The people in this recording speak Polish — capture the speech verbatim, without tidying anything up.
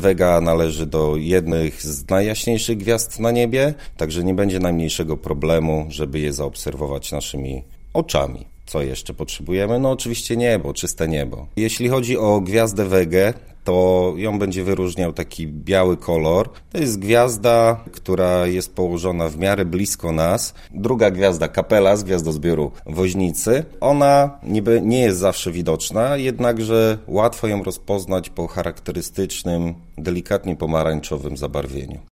Vega należy do jednych z najjaśniejszych gwiazd na niebie, także nie będzie najmniejszego problemu, żeby je zaobserwować naszymi oczami. Co jeszcze potrzebujemy? No oczywiście niebo, czyste niebo. Jeśli chodzi o gwiazdę Vegę, to ją będzie wyróżniał taki biały kolor. To jest gwiazda, która jest położona w miarę blisko nas. Druga gwiazda, Capella, gwiazdozbioru Woźnicy. Ona niby nie jest zawsze widoczna, jednakże łatwo ją rozpoznać po charakterystycznym, delikatnie pomarańczowym zabarwieniu.